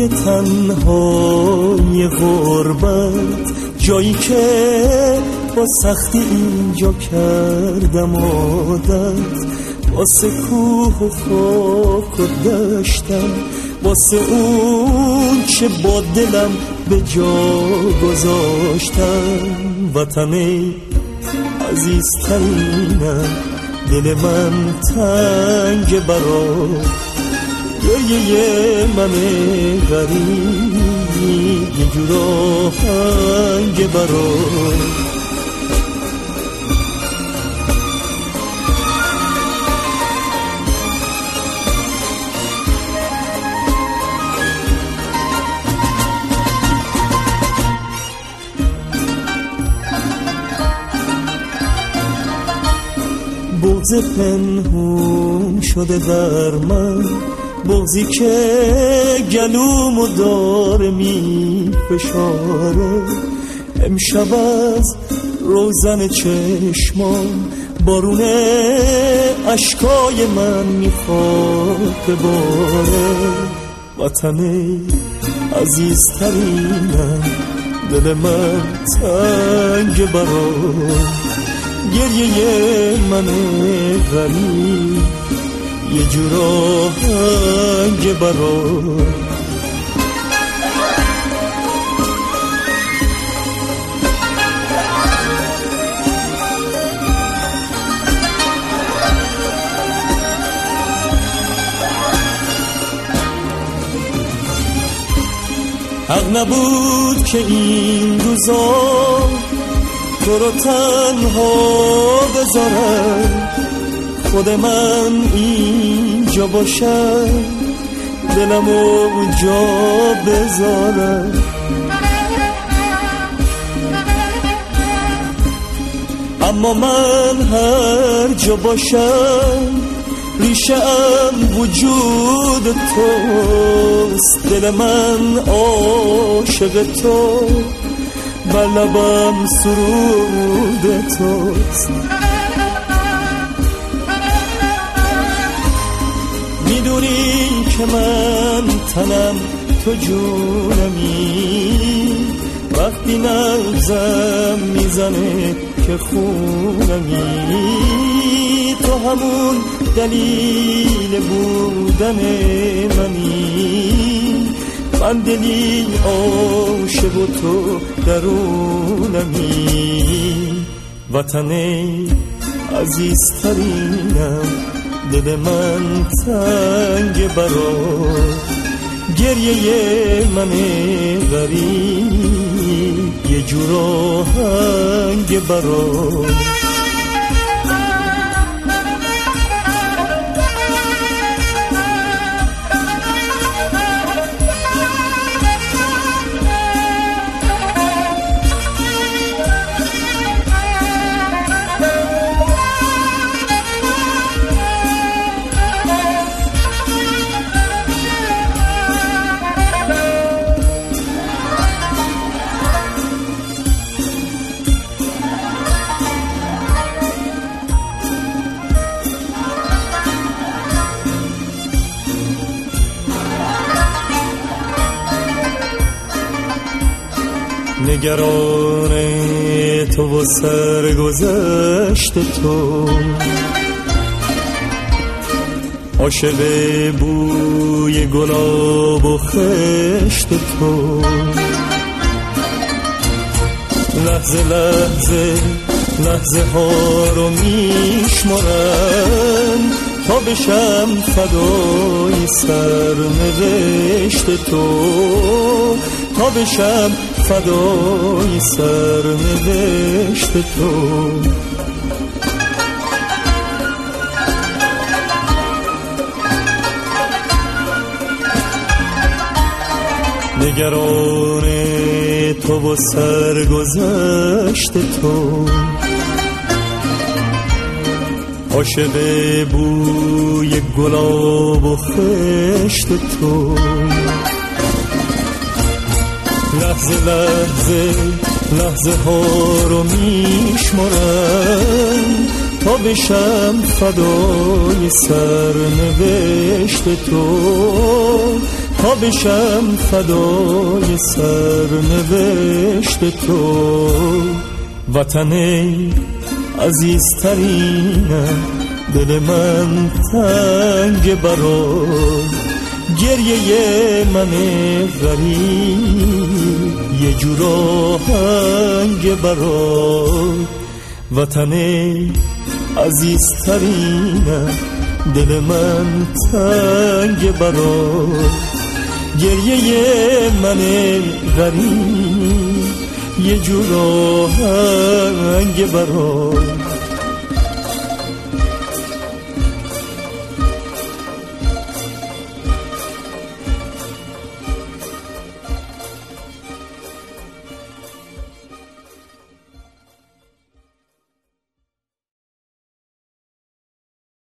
کوی تنهای غربت، جایی که با سختی اینجا کردم عادت، واسه کوه و خاک و دشتم، واسه اون چه با دلم به جا گذاشتم. وطن عزیزترینم، دل من تنگ برات، گریه من غریب یه جور آهنگ برات. بغض پنهون شده در من، بغضی که گلومو داره می فشاره. امشب از روزن چشمان بارون اشکای من میخواد بباره. وطن عزیزترینم، دل من تنگ برات، گریه من غریب یه جور آهنگ برات. حق نبود که این روزا تو رو تنها بذارم، خود من اینجا باشم، دلمو جا بذارم. اما من هر جا باشم، ریشه‌ام وجود توست، دل من عاشق تو، بر لبم سرود توست. میدونی که من تنم تو جونمی، وقتی نبضم میزنه که خونمی، تو همون دلیل بودن منی، من دلی عاشق و تو درونمی. وطن عزیزترینم، دل من تنگ برات، گریه من غریب یه جور آهنگ برات. نگران تو و سرگذشت تو، عاشق بوی گلاب و خشت تو، لحظه لحظه لحظه ها رو میشمارم تا بشم فدای سرنوشت تو، تا بشم فدای سرنوشت تو. نگران تو و سرگذشت تو، عاشق بوی گلاب و خشت تو، لحظه لحظه لحظه ها رو میشمارم تا بشم فدای سرنوشت تو، تا بشم فدای سرنوشت تو. وطن عزیزترینم، دل من تنگ برات، گریه من غریب یه جور آهنگ برات. وطن عزیزترینم، دل من تنگ برات، گریه من غریب یه جور آهنگ برات.